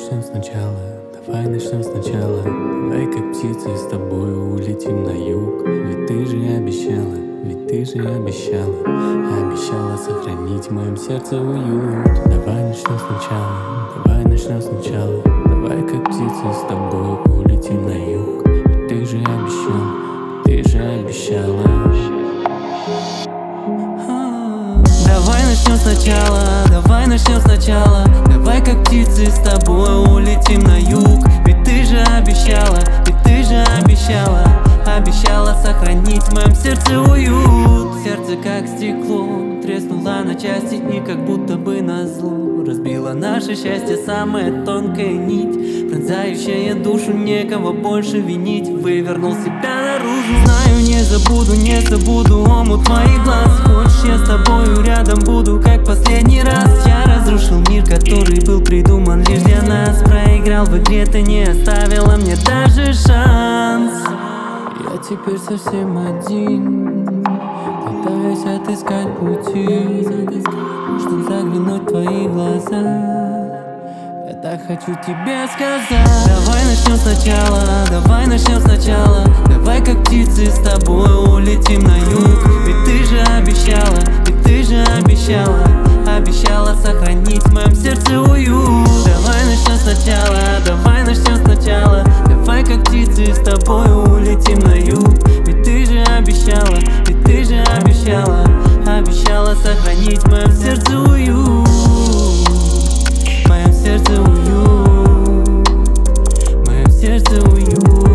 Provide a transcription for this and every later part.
начнем сначала, давай начнем сначала. Давай как птицы с тобой улетим на юг. Ведь ты же обещала, ведь ты же обещала, обещала сохранить в моем сердце уют. Давай начнем сначала, давай начнем сначала. Давай как птицы с тобой улетим на юг. Ведь ты же обещала, ты же обещала. Давай начнем сначала, давай начнем сначала. Давай как птицы с тобой улетим на юг. Ведь ты же обещала, ведь ты же обещала, обещала сохранить в моем сердце уют. Сердце как стекло треснуло на части и как будто бы назло разбила наше счастье самая тонкая нить, пронзающая душу, некого больше винить. Вывернул себя наружу. Знаю, не забуду омут твоих глаз. Хочешь, я с тобою рядом буду, как последний раз. Я разрушил мир, который был придуман лишь для нас. Проиграл в игре, ты не оставила мне даже шанс. Я теперь совсем один, пытаюсь отыскать пути, чтоб заглянуть в твои глаза. Я так хочу тебе сказать. Давай начнем сначала, давай начнем сначала. Давай как птицы с тобой улетим на юг. Ведь ты же обещала, ведь ты же обещала, обещала сохранить в моем сердце уют. Давай начнем сначала, давай начнем сначала. Давай как птицы с тобой улетим на юг. Ведь ты же обещала, ведь ты же обещала, обещала сохранить в моем сердце уют. В моем сердце уют, в моем сердце уют.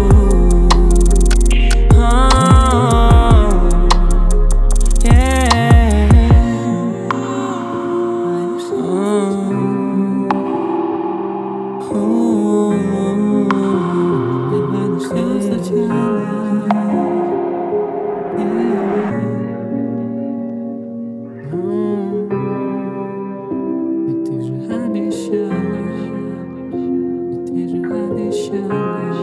Давай начнем сначала. Ведь ты же обещала, ведь ты же обещала.